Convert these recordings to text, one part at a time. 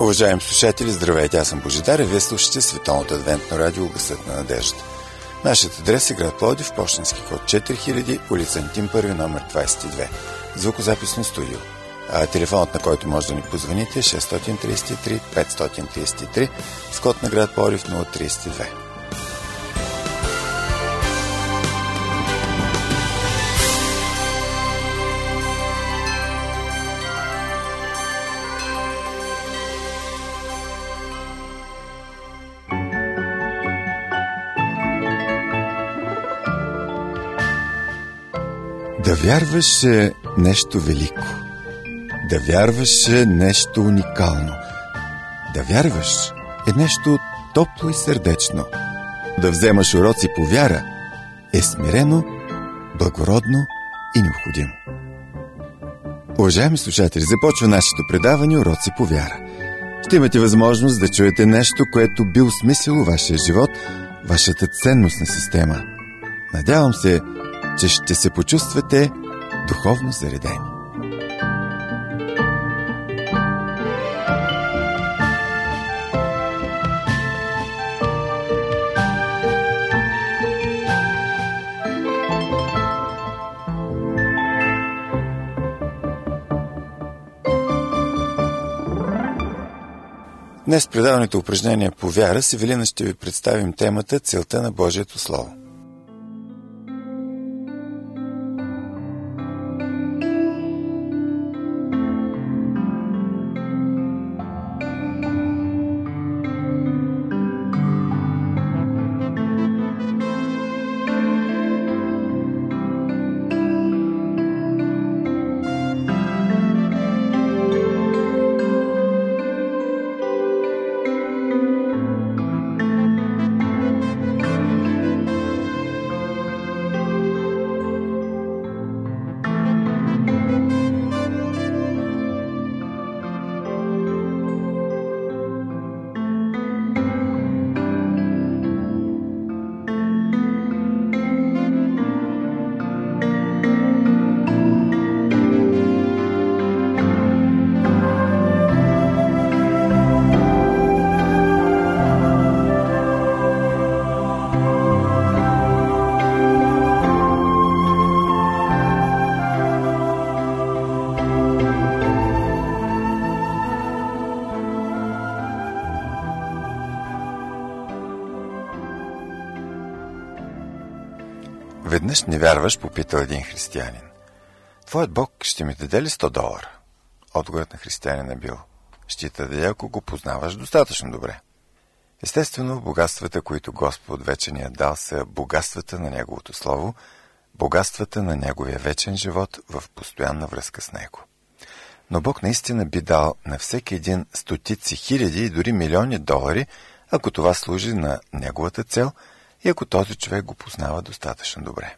Уважаеми слушатели, здравейте, аз съм Божидар и вие слушате Световното адвентно радио Гласът на надежда. Нашият адрес е град Пловдив, пощенски код 4000, улица Антим 1, номер 22. Звукозаписно студио. А телефонът, на който може да ни позвоните е 633 533 с код на град Пловдив 032. Да вярваш е нещо велико. Да вярваш е нещо уникално. Да вярваш е нещо топло и сърдечно. Да вземаш уроци по вяра е смирено, благородно и необходимо. Уважаеми слушатели, започва нашето предаване Уроци по вяра. Ще имате възможност да чуете нещо, което би осмислило вашия живот, вашата ценностна система. Надявам се, че ще се почувствате духовно заредени. Днес в предаването упражнения по вяра с Евелина ще ви представим темата Целта на Божието Слово. Веднъж невярваш, попитал един християнин: твоят Бог ще ми даде ли $100? Отговорът на християнина бил: ще ти даде, ако го познаваш достатъчно добре. Естествено, богатствата, които Господ вече ни е дал, са богатствата на Неговото Слово, богатствата на Неговия вечен живот в постоянна връзка с Него. Но Бог наистина би дал на всеки един стотици хиляди и дори милиони $, ако това служи на Неговата цел и ако този човек го познава достатъчно добре.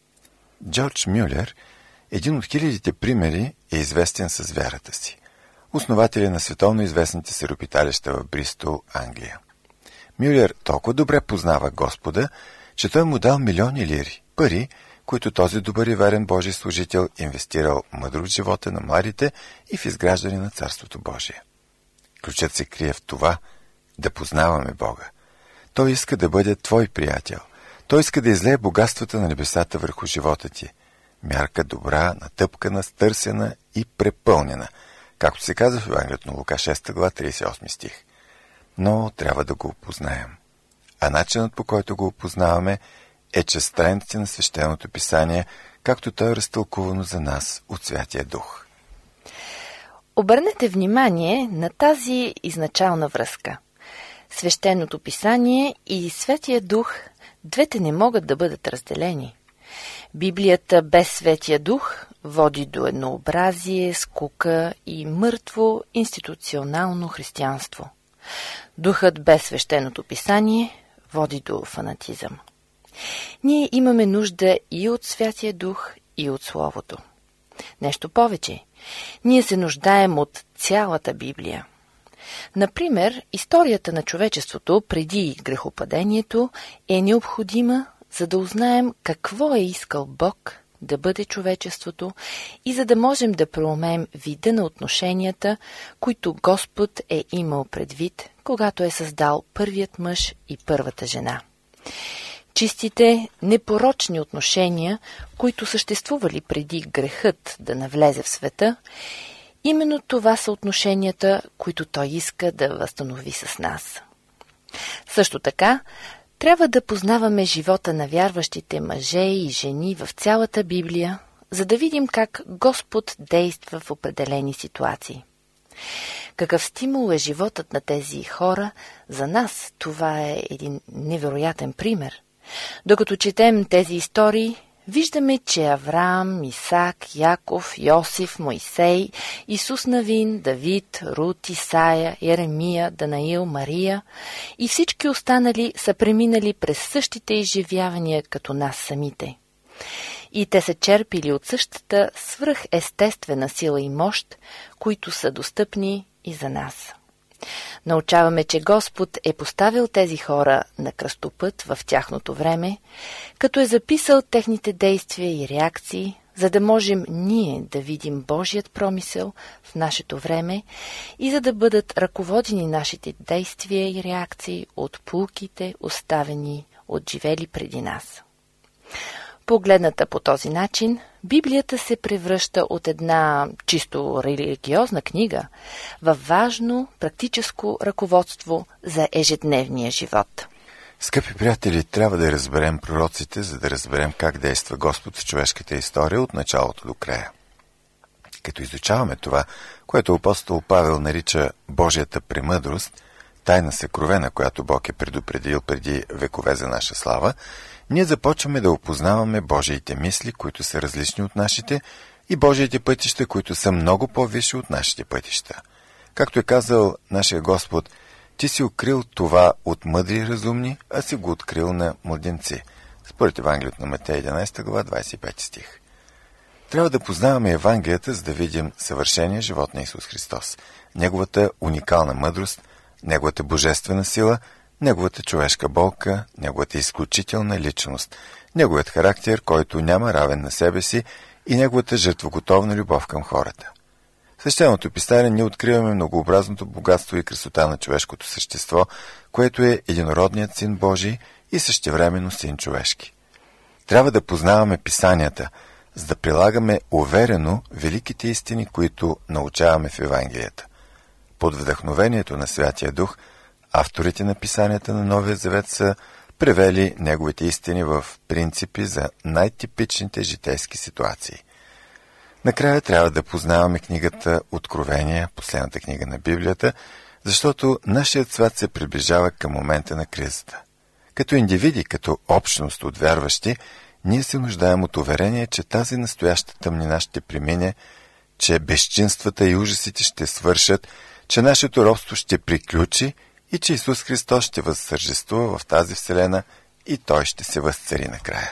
Джордж Мюлер, един от хилядите примери, е известен с вярата си. Основателя на световно известните сиропиталища в Бристол, Англия. Мюлер толкова добре познава Господа, че той му дал милиони лири, пари, които този добър и верен Божий служител инвестирал мъдро в живота на младите и в изграждане на Царството Божие. Ключът се крие в това да познаваме Бога. Той иска да бъде твой приятел. Той иска да излее богатствата на небесата върху живота ти. Мярка добра, натъпкана, стърсена и препълнена, както се казва в Евангелието на Лука 6 глава 38 стих. Но трябва да го опознаем. А начинът, по който го опознаваме, е чрез страниците на Свещеното писание, както то е разтълкувано за нас от Святия Дух. Обърнете внимание на тази изначална връзка. Свещеното писание и Светия Дух, двете не могат да бъдат разделени. Библията без Светия Дух води до еднообразие, скука и мъртво институционално християнство. Духът без Свещеното писание води до фанатизъм. Ние имаме нужда и от Святия Дух, и от Словото. Нещо повече, ние се нуждаем от цялата Библия. Например, историята на човечеството преди грехопадението е необходима, за да узнаем какво е искал Бог да бъде човечеството и за да можем да проумеем вида на отношенията, които Господ е имал предвид, когато е създал първият мъж и първата жена. Чистите, непорочни отношения, които съществували преди грехът да навлезе в света, именно това са отношенията, които Той иска да възстанови с нас. Също така, трябва да познаваме живота на вярващите мъже и жени в цялата Библия, за да видим как Господ действа в определени ситуации. Какъв стимул е животът на тези хора за нас? Това е един невероятен пример. Докато четем тези истории, виждаме, че Авраам, Исак, Яков, Йосиф, Мойсей, Исус Навин, Давид, Рут, Исая, Еремия, Данаил, Мария и всички останали са преминали през същите изживявания като нас самите. И те са черпили от същата свръхестествена сила и мощ, които са достъпни и за нас. Научаваме, че Господ е поставил тези хора на кръстопът в тяхното време, като е записал техните действия и реакции, за да можем ние да видим Божият промисъл в нашето време и за да бъдат ръководени нашите действия и реакции от поуките, оставени от живели преди нас. Погледната по този начин, Библията се превръща от една чисто религиозна книга във важно практическо ръководство за ежедневния живот. Скъпи приятели, трябва да разберем пророците, за да разберем как действа Господ в човешката история от началото до края. Като изучаваме това, което апостол Павел нарича Божията премъдрост, тайна съкровена, която Бог е предупредил преди векове за наша слава, ние започваме да опознаваме Божиите мисли, които са различни от нашите, и Божиите пътища, които са много по-висши от нашите пътища. Както е казал нашия Господ, ти си укрил това от мъдри и разумни, а си го открил на младенци. Според Евангелието на Матей 11 глава 25 стих. Трябва да познаваме Евангелията, за да видим съвършения живот на Исус Христос, Неговата уникална мъдрост, Неговата божествена сила, Неговата човешка болка, Неговата изключителна личност, Неговият характер, който няма равен на себе си, и Неговата жертвоготовна любов към хората. В Свещеното писание ние откриваме многообразното богатство и красота на човешкото същество, което е единородният Син Божий и същевременно Син човешки. Трябва да познаваме писанията, за да прилагаме уверено великите истини, които научаваме в Евангелията. Под вдъхновението на Святия Дух, авторите на писанията на Новия Завет са превели неговите истини в принципи за най-типичните житейски ситуации. Накрая трябва да познаваме книгата Откровение, последната книга на Библията, защото нашият свят се приближава към момента на кризата. Като индивиди, като общност от вярващи, ние се нуждаем от уверение, че тази настояща тъмнина ще премине, че безчинствата и ужасите ще свършат, че нашето робство ще приключи и че Исус Христос ще възтържествува в тази вселена и Той ще се възцари накрая.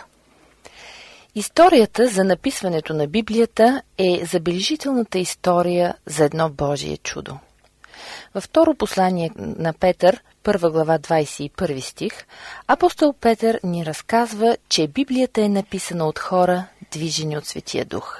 Историята за написването на Библията е забележителната история за едно Божие чудо. Във второ послание на Петър, 1 глава 21 стих, апостол Петър ни разказва, че Библията е написана от хора, движени от Светия Дух.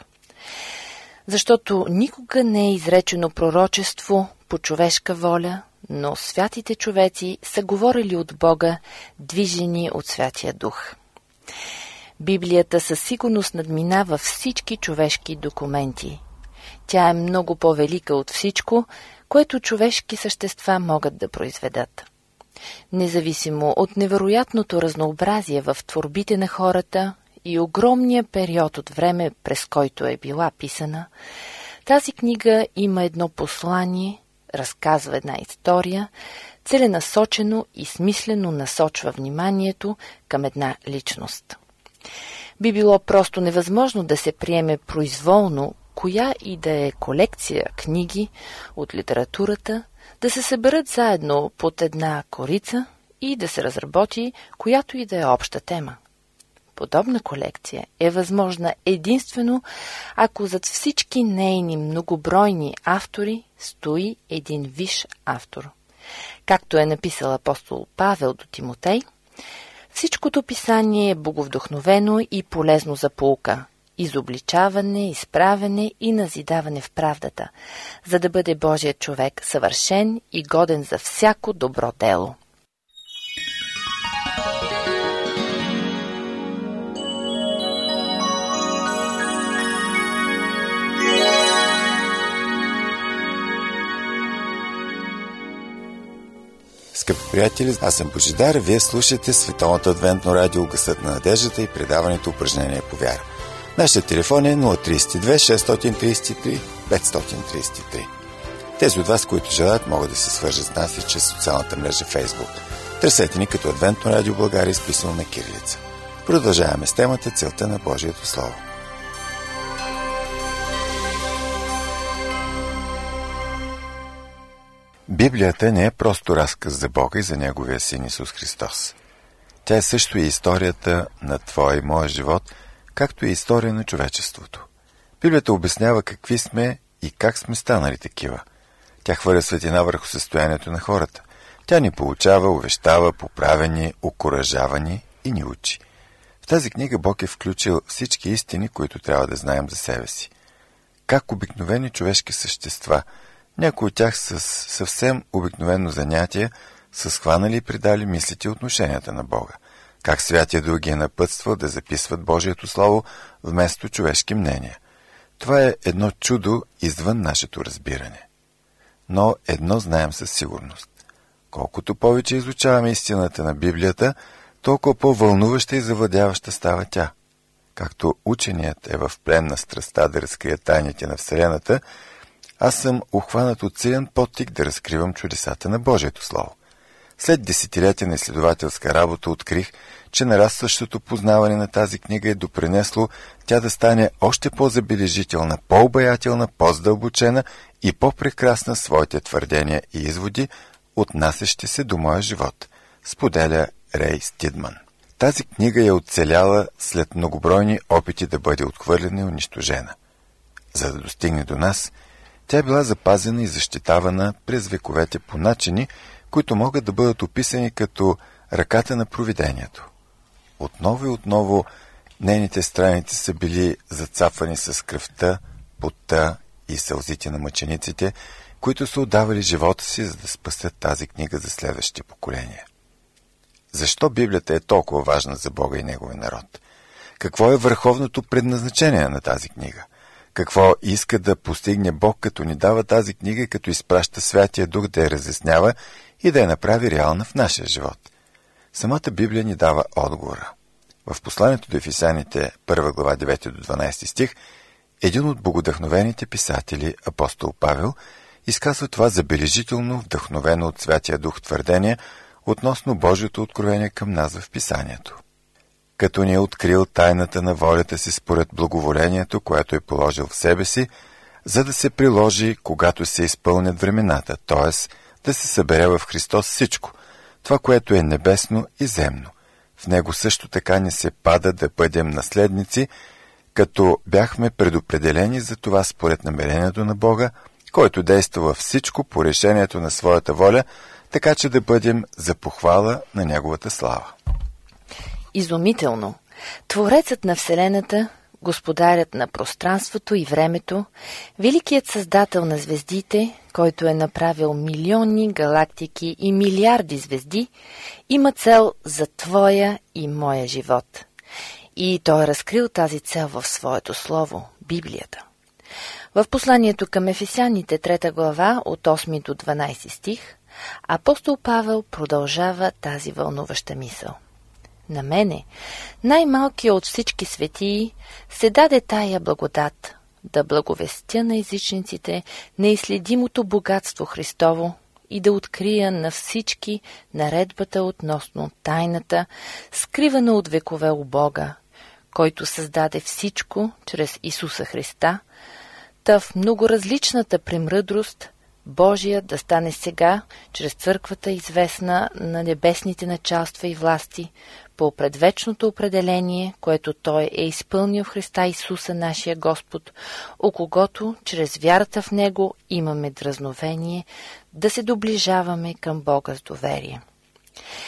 Защото никога не е изречено пророчество по човешка воля, но святите човеци са говорили от Бога, движени от Святия Дух. Библията със сигурност надминава всички човешки документи. Тя е много по-велика от всичко, което човешки същества могат да произведат. Независимо от невероятното разнообразие в творбите на хората и огромния период от време, през който е била писана, тази книга има едно послание, разказва една история, целенасочено и смислено насочва вниманието към една личност. Би било просто невъзможно да се приеме произволно коя и да е колекция книги от литературата, да се съберат заедно под една корица и да се разработи която и да е обща тема. Подобна колекция е възможна единствено, ако зад всички нейни многобройни автори стои един висш автор. Както е написал апостол Павел до Тимотей, всичкото писание е боговдохновено и полезно за поука, изобличаване, изправене и назидаване в правдата, за да бъде Божият човек съвършен и годен за всяко добро дело. Скъпи приятели, аз съм Божидар, вие слушате Световното адвентно радио Гласът на надеждата и предаването Упражнение по вяра. Нашият телефон е 032 633 533. Тези от вас, които желаят, могат да се свържат с нас и чрез социалната мрежа Facebook. Търсете ни като Адвентно радио България, изписано на кирилица. Продължаваме с темата Целта на Божието Слово. Библията не е просто разказ за Бога и за Неговия Син Исус Христос. Тя е също и историята на твоя и моя живот, както и история на човечеството. Библията обяснява какви сме и как сме станали такива. Тя хвърля светлина върху състоянието на хората. Тя ни получава, увещава, поправя ни, окуражава ни и ни учи. В тази книга Бог е включил всички истини, които трябва да знаем за себе си. Как обикновени човешки същества, някои от тях с съвсем обикновено занятие, са схванали и предали мислите и отношенията на Бога. Как Святия Дух ги е напътствал да записват Божието Слово вместо човешки мнения. Това е едно чудо извън нашето разбиране. Но едно знаем със сигурност. Колкото повече изучаваме истината на Библията, толкова по-вълнуваща и завладяваща става тя. Както ученият е в плен на страстта да разкрие тайните на Вселената, аз съм ухванат от силен подтик да разкривам чудесата на Божието Слово. След десетилетия на изследователска работа открих, че нарастващото познаване на тази книга е допринесло тя да стане още по-забележителна, по-обаятелна, по-задълбочена и по-прекрасна в своите твърдения и изводи, отнасящи се до моя живот, споделя Рей Стидман. Тази книга е оцеляла след многобройни опити да бъде отхвърлена и унищожена. За да достигне до нас, тя е била запазена и защитавана през вековете по начини, които могат да бъдат описани като ръката на провидението. Отново и отново нейните страници са били зацапвани с кръвта, потта и сълзите на мъчениците, които са отдавали живота си, за да спасят тази книга за следващите поколения. Защо Библията е толкова важна за Бога и Неговия народ? Какво е върховното предназначение на тази книга? Какво иска да постигне Бог, като ни дава тази книга и като изпраща Святия Дух да я разяснява и да я направи реална в нашия живот? Самата Библия ни дава отговора. В посланието до Ефесяните, 1 глава 9 до 12 стих, един от богодъхновените писатели, апостол Павел, изказва това забележително, вдъхновено от Святия Дух твърдение относно Божието откровение към нас в Писанието. Като ни е открил тайната на волята си според благоволението, което е положил в себе си, за да се приложи, когато се изпълнят времената, т.е. да се събере в Христос всичко, това, което е небесно и земно. В него също така ни се пада да бъдем наследници, като бяхме предопределени за това според намерението на Бога, който действа във всичко по решението на своята воля, така че да бъдем за похвала на Неговата слава. Изумително! Творецът на Вселената, господарят на пространството и времето, великият създател на звездите, който е направил милиони галактики и милиарди звезди, има цел за твоя и моя живот. И той е разкрил тази цел в своето слово, Библията. В посланието към Ефесяните 3 глава от 8 до 12 стих, апостол Павел продължава тази вълнуваща мисъл. На мене, най-малкият от всички светии, се даде тая благодат, да благовестя на езичниците неизследимото богатство Христово и да открия на всички наредбата относно тайната, скривана от векове у Бога, който създаде всичко чрез Исуса Христа, та в многоразличната премъдрост Божия да стане сега, чрез църквата известна на небесните началства и власти, по предвечното определение, което Той е изпълнил в Христа Исуса, нашия Господ, о когото, чрез вярата в Него, имаме дразновение да се доближаваме към Бога с доверие.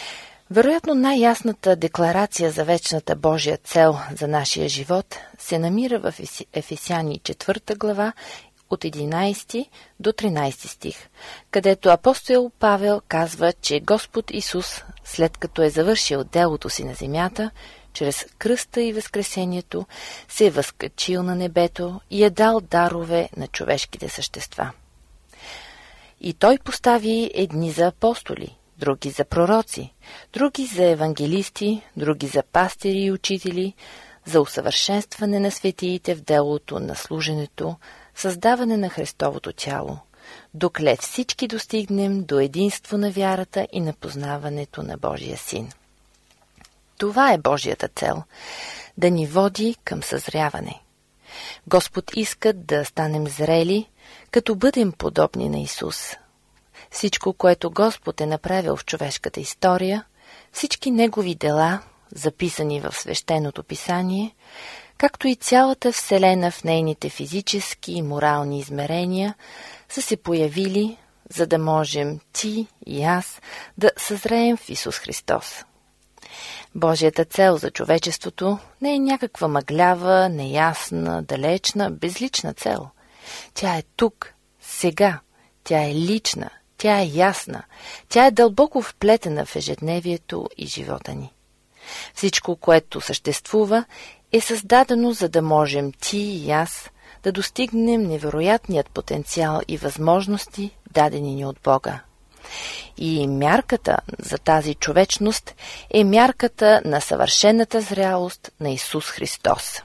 Вероятно най-ясната декларация за вечната Божия цел за нашия живот се намира в Ефесяни 4 глава от 11 до 13 стих, където апостол Павел казва, че Господ Исус, след като е завършил делото си на земята, чрез кръста и възкресението, се е възкачил на небето и е дал дарове на човешките същества. И той постави едни за апостоли, други за пророци, други за евангелисти, други за пастири и учители, за усъвършенстване на светиите в делото на служенето, създаване на Христовото тяло, докле всички достигнем до единство на вярата и на познаването на Божия Син. Това е Божията цел – да ни води към съзряване. Господ иска да станем зрели, като бъдем подобни на Исус. Всичко, което Господ е направил в човешката история, всички Негови дела, записани в Свещеното писание, както и цялата Вселена в нейните физически и морални измерения, са се появили, за да можем ти и аз да съзреем в Исус Христос. Божията цел за човечеството не е някаква мъглява, неясна, далечна, безлична цел. Тя е тук, сега. Тя е лична, тя е ясна, тя е дълбоко вплетена в ежедневието и живота ни. Всичко, което съществува, е създадено, за да можем ти и аз да достигнем невероятният потенциал и възможности, дадени ни от Бога. И мярката за тази човечност е мярката на съвършената зрялост на Исус Христос.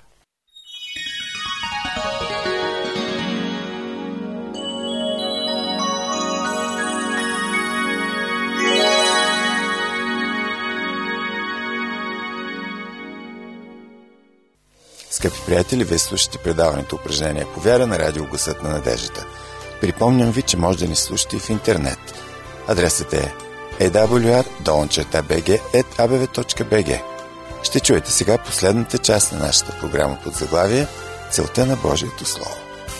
Скъпи приятели, вие слушате предаването Упражнения по вяра на радио Гласът на надеждата. Припомням ви, че може да ни слушате и в интернет. Адресът е awr.bg@abv.bg. Ще чуете сега последната част на нашата програма под заглавие "Целта на Божието Слово".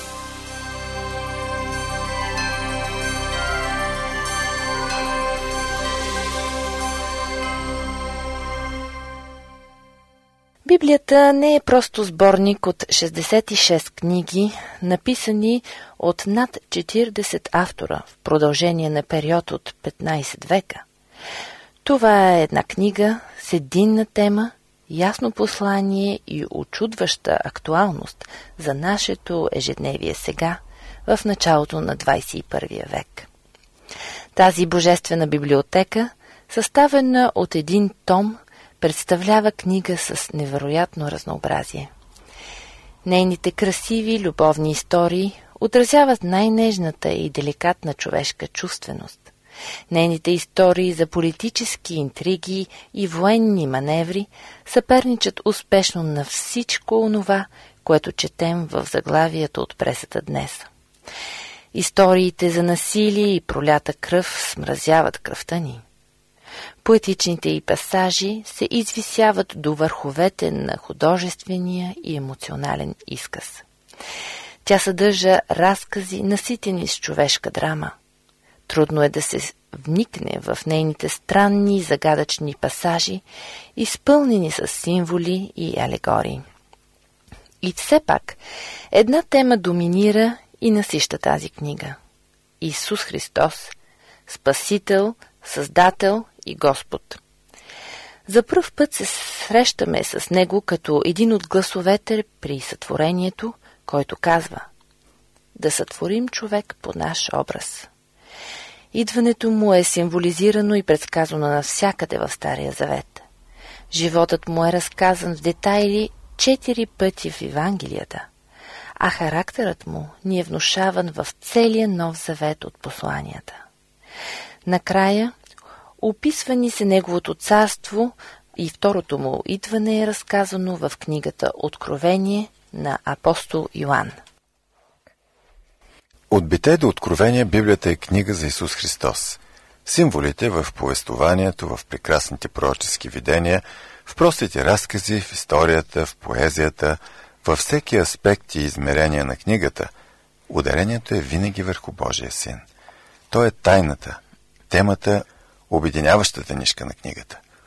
Библията не е просто сборник от 66 книги, написани от над 40 автора в продължение на период от 15 века. Това е една книга с единна тема, ясно послание и учудваща актуалност за нашето ежедневие сега, в началото на 21 век. Тази божествена библиотека, съставена от един том, представлява книга с невероятно разнообразие. Нейните красиви любовни истории отразяват най-нежната и деликатна човешка чувственост. Нейните истории за политически интриги и военни маневри съперничат успешно на всичко онова, което четем в заглавието от пресата днес. Историите за насилие и пролята кръв смразяват кръвта ни. Поетичните й пасажи се извисяват до върховете на художествения и емоционален изказ. Тя съдържа разкази, наситени с човешка драма. Трудно е да се вникне в нейните странни и загадъчни пасажи, изпълнени с символи и алегории. И все пак, една тема доминира и насища тази книга. Исус Христос, Спасител, Създател и Господ. За пръв път се срещаме с него като един от гласовете при сътворението, който казва: да сътворим човек по наш образ. Идването му е символизирано и предсказано навсякъде в Стария Завет. Животът му е разказан в детайли 4 пъти в Евангелията, а характерът му ни е внушаван в целия Нов Завет от посланията. Накрая описвани се неговото царство и второто му идване е разказано в книгата Откровение на апостол Йоан. От Битие до Откровение Библията е книга за Исус Христос. Символите в повествованието, в прекрасните пророчески видения, в простите разкази, в историята, в поезията, във всеки аспект и измерение на книгата, ударението е винаги върху Божия Син. Той е тайната, темата, обединяващата нишка на книгата.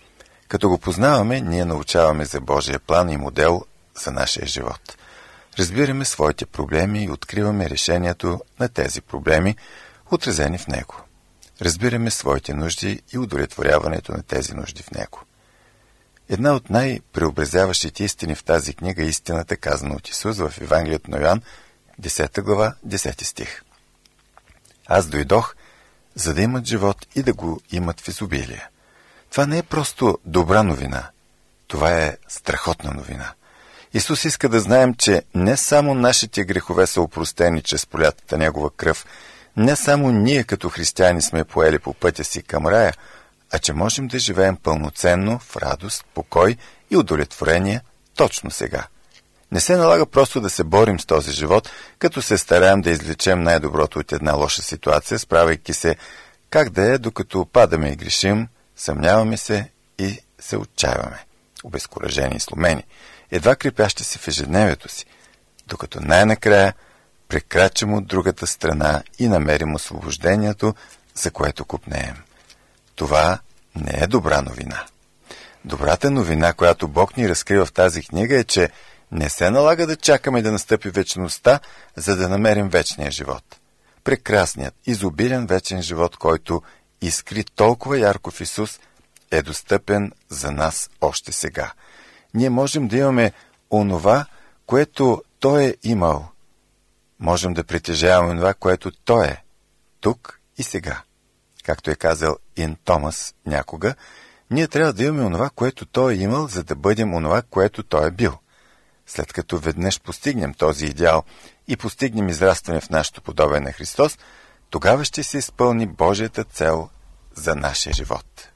Като го познаваме, ние научаваме за Божия план и модел за нашия живот. Разбираме своите проблеми и откриваме решението на тези проблеми, отразени в него. Разбираме своите нужди и удовлетворяването на тези нужди в него. Една от най-преобразяващите истини в тази книга е истината, казана от Исус в Евангелието на Йоан, 10 глава, 10 стих. Аз дойдох, за да имат живот и да го имат в изобилие. Това не е просто добра новина. Това е страхотна новина. Исус иска да знаем, че не само нашите грехове са опростени чрез пролятата Негова кръв, не само ние като християни сме поели по пътя си към рая, а че можем да живеем пълноценно, в радост, покой и удовлетворение точно сега. Не се налага просто да се борим с този живот, като се стараем да извлечем най-доброто от една лоша ситуация, справяйки се как да е, докато падаме и грешим, съмняваме се и се отчаиваме, обезкуражени и сломени, едва крепящи се в ежедневието си, докато най-накрая прекрачим от другата страна и намерим освобождението, за което копнеем. Това не е добра новина. Добрата новина, която Бог ни разкрива в тази книга, е, че не се налага да чакаме да настъпи вечността, за да намерим вечния живот. Прекрасният, изобилен вечен живот, който изкри толкова ярко в Исус, е достъпен за нас още сега. Ние можем да имаме онова, което Той е имал. Можем да притежаваме онова, което Той е, тук и сега. Както е казал Ин Томас някога, ние трябва да имаме онова, което Той е имал, за да бъдем онова, което Той е бил. След като веднъж постигнем този идеал и постигнем израстване в нашето подобие на Христос, тогава ще се изпълни Божията цел за нашия живот.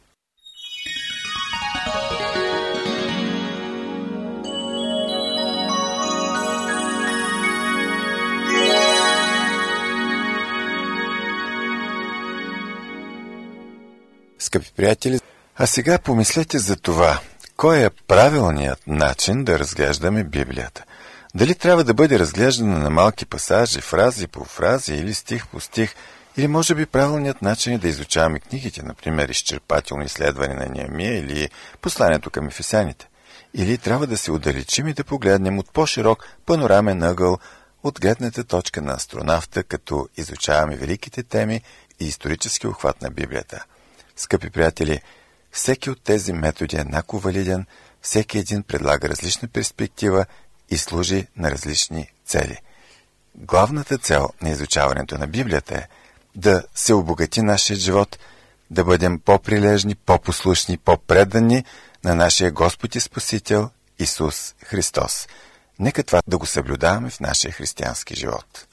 Скъпи приятели, а сега помислете за това. Кой е правилният начин да разглеждаме Библията? Дали трябва да бъде разглеждана на малки пасажи, фрази по фрази или стих по стих, или може би правилният начин е да изучаваме книгите, например изчерпателно изследване на Неемия или посланието към ефесяните? Или трябва да се отдалечим и да погледнем от по-широк панорамен ъгъл от гледната точка на астронавта, като изучаваме великите теми и исторически охват на Библията? Скъпи приятели, всеки от тези методи е еднакво валиден, всеки един предлага различна перспектива и служи на различни цели. Главната цел на изучаването на Библията е да се обогати нашия живот, да бъдем по-прилежни, по-послушни, по-предани на нашия Господ и Спасител Исус Христос. Нека това да го съблюдаваме в нашия християнски живот.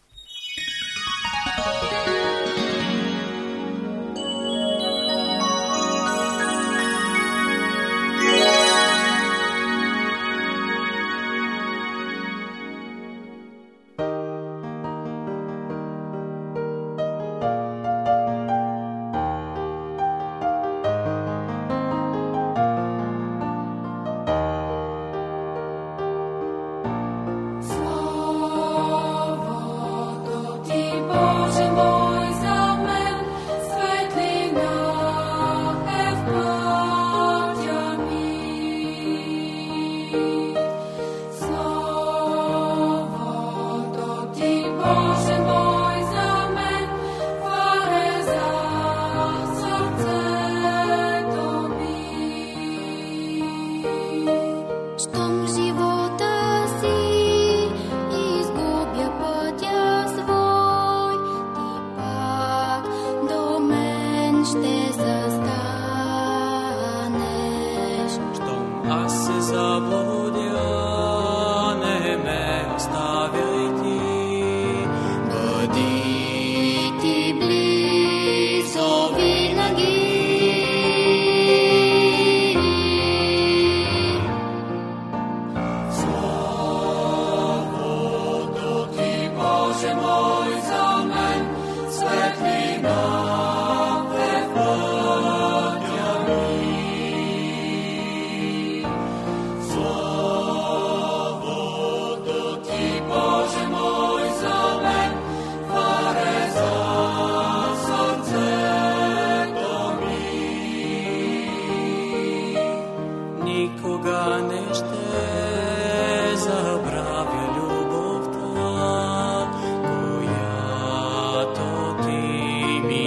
никога не ще забравя любовта, която ти ми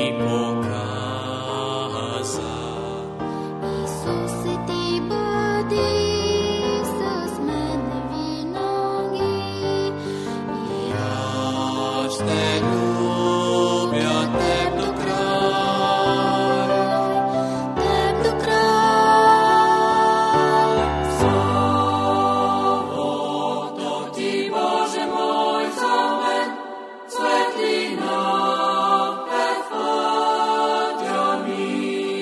показа. Исусе, ти бъди с мен винаги и Аз ще любя теб до край, теб до край. Словото ти, Боже мой, за мен светлина е в пътя ми.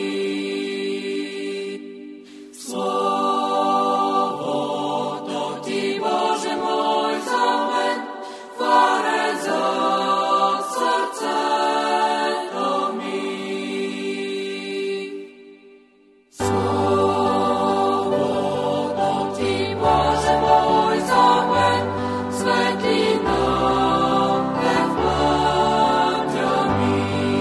Словото ти, Боже мой, за мен фарет за сърцето ми. Словото ти, Боже мой, за мен светлина е в пътя ми.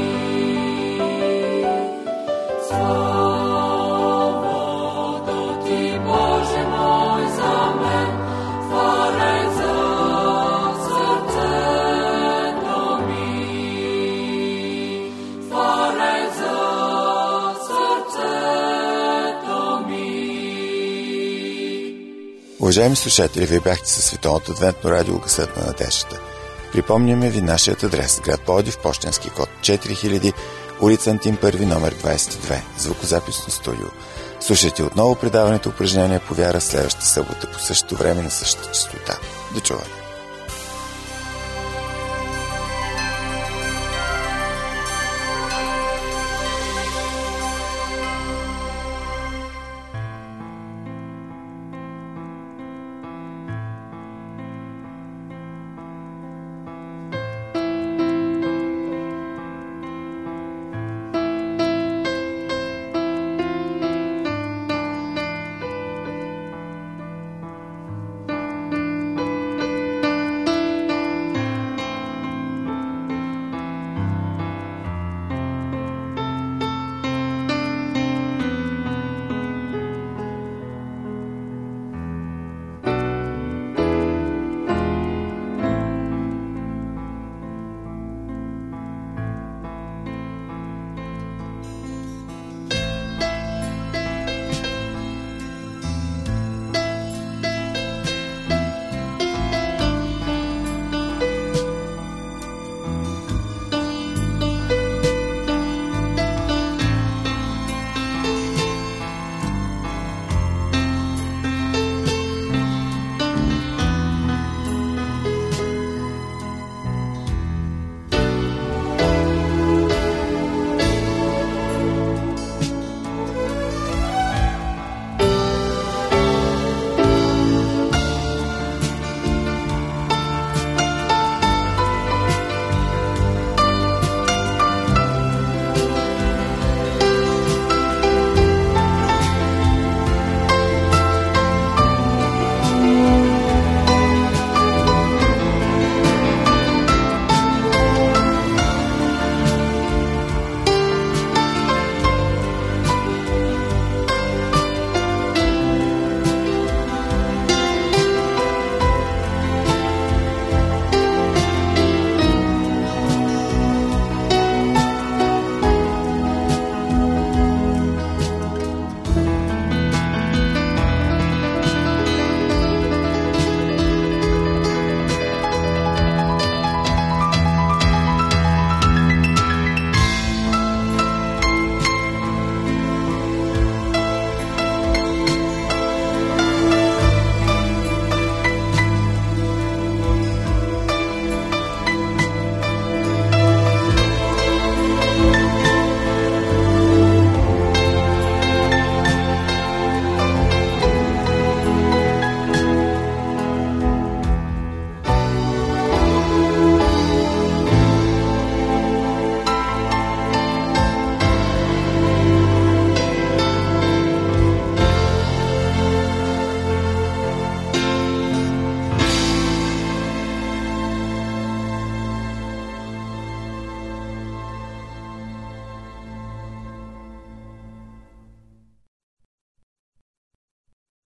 Словото ти, Боже мой, за мен фарет за сърцето ми. Фарет за сърцето ми. Уважаеми слушатели, вие бяхте със Световното адвентно радио Гласът на надеждата. Припомняме ви нашият адрес: град Пловдив, пощенски код 4000, улица Антим 1, номер 22, звукозаписно студио. Слушайте отново предаването Упражнения по вяра следващата събота по същото време на същата честота. До чуване!